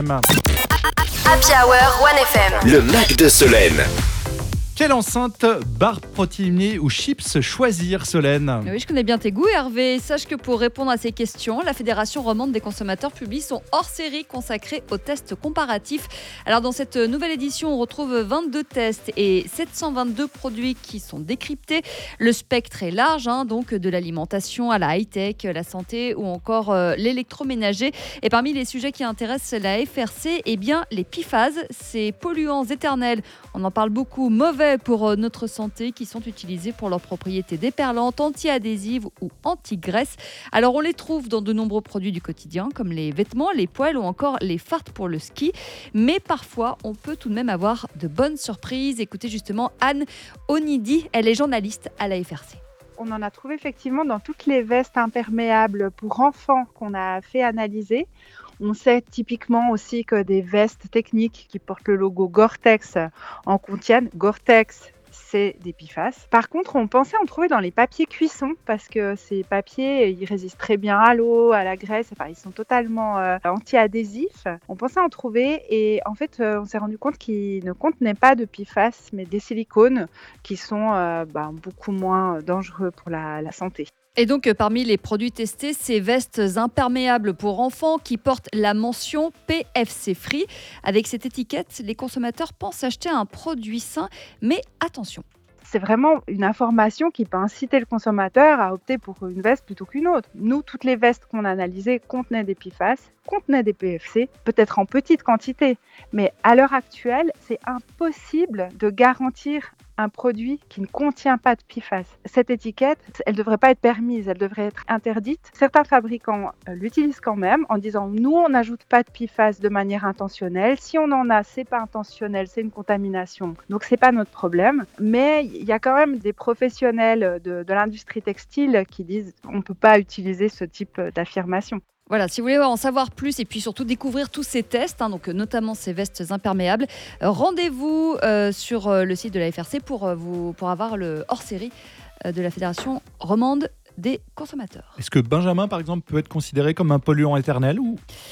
Happy Hour 1FM. Le Mac de Solène. Quelle enceinte, barre protéinée ou chips choisir, Solène ? Oui, je connais bien tes goûts, Hervé. Sache que pour répondre à ces questions, la Fédération romande des consommateurs publie son hors-série consacré aux tests comparatifs. Alors, dans cette nouvelle édition, on retrouve 22 tests et 722 produits qui sont décryptés. Le spectre est large, donc de l'alimentation à la high-tech, la santé ou encore l'électroménager. Et parmi les sujets qui intéressent la FRC, les PFAS, ces polluants éternels, on en parle beaucoup, mauvais pour notre santé, qui sont utilisés pour leurs propriétés déperlantes, anti-adhésives ou anti-graisse. Alors on les trouve dans de nombreux produits du quotidien, comme les vêtements, les poêles ou encore les fardes pour le ski. Mais parfois, on peut tout de même avoir de bonnes surprises. Écoutez justement Anne Onidi, elle est journaliste à la FRC. On en a trouvé effectivement dans toutes les vestes imperméables pour enfants qu'on a fait analyser. On sait typiquement aussi que des vestes techniques qui portent le logo Gore-Tex en contiennent. Gore-Tex, c'est des PFAS. Par contre, on pensait en trouver dans les papiers cuisson parce que ces papiers, ils résistent très bien à l'eau, à la graisse. Ils sont totalement anti-adhésifs. On pensait en trouver et en fait, on s'est rendu compte qu'ils ne contenaient pas de PFAS, mais des silicones qui sont beaucoup moins dangereux pour la santé. Et donc, parmi les produits testés, ces vestes imperméables pour enfants qui portent la mention PFC Free. Avec cette étiquette, les consommateurs pensent acheter un produit sain, mais attention. C'est vraiment une information qui peut inciter le consommateur à opter pour une veste plutôt qu'une autre. Nous, toutes les vestes qu'on a analysées contenaient des PFAS, contenaient des PFC, peut-être en petite quantité. Mais à l'heure actuelle, c'est impossible de garantir un produit qui ne contient pas de PFAS. Cette étiquette, elle ne devrait pas être permise, elle devrait être interdite. Certains fabricants l'utilisent quand même en disant « nous, on n'ajoute pas de PFAS de manière intentionnelle. Si on en a, c'est pas intentionnel, c'est une contamination. Donc, c'est pas notre problème. » Mais il y a quand même des professionnels de l'industrie textile qui disent « on ne peut pas utiliser ce type d'affirmation ». Voilà, si vous voulez en savoir plus et puis surtout découvrir tous ces tests, donc notamment ces vestes imperméables, rendez-vous sur le site de la FRC pour avoir le hors-série de la Fédération romande des consommateurs. Est-ce que Benjamin, par exemple, peut être considéré comme un polluant éternel ou non ?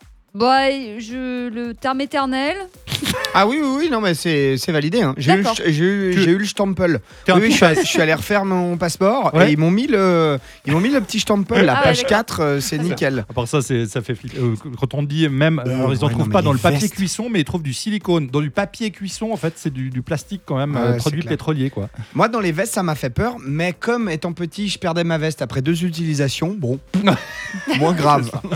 Le terme éternel... Ah oui, non mais c'est validé. J'ai eu le stempel. Oui, je suis allé refaire mon passeport et ils m'ont mis le petit stempel, la page 4, c'est nickel. À part ça, ça fait flipper. Quand on dit même, alors ils n'en trouvent pas dans le papier cuisson, mais ils trouvent du silicone. Dans du papier cuisson, en fait, c'est du plastique quand même, produit pétrolier, quoi. Moi, dans les vestes, ça m'a fait peur, mais comme étant petit, je perdais ma veste après 2 utilisations, moins grave.